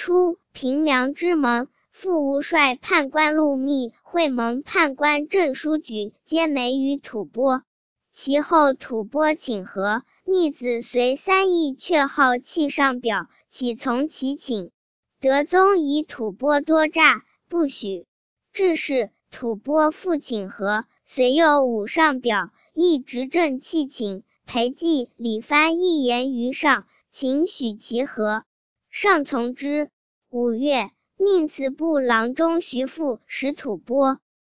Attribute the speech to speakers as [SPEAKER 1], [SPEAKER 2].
[SPEAKER 1] 初，平凉之盟，副吴帅判官陆密、会盟判官郑叔举皆媒于吐蕃。其后吐蕃请和，密子随3邑阙号弃上表，岂从其请。德宗以吐蕃多诈，不许。致使吐蕃复请和，遂又5上表，亦执政弃请。裴寂、李藩一言于上，请许其和。上从之。5月，命祠部郎中徐富使吐蕃。